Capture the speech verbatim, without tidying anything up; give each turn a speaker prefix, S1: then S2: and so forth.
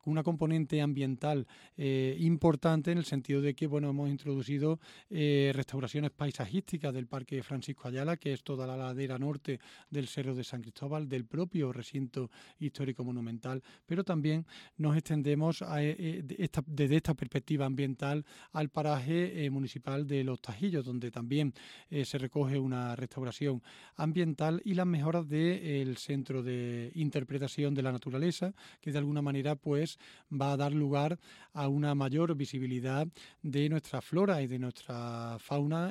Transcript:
S1: una componente ambiental eh, importante en el sentido de que, bueno, hemos introducido eh, restauraciones paisajísticas del Parque Francisco Ayala, que es toda la ladera norte del Cerro de San Cristóbal, del propio recinto histórico monumental, pero también nos extendemos a, eh, de esta, desde esta perspectiva ambiental al paraje eh, municipal de Los Tajillos, donde también eh, se recoge una restauración ambiental y las mejoras del de, Centro de Interpretación de la Naturaleza, que de alguna manera pues va a dar lugar a una mayor visibilidad de nuestra flora y de nuestra fauna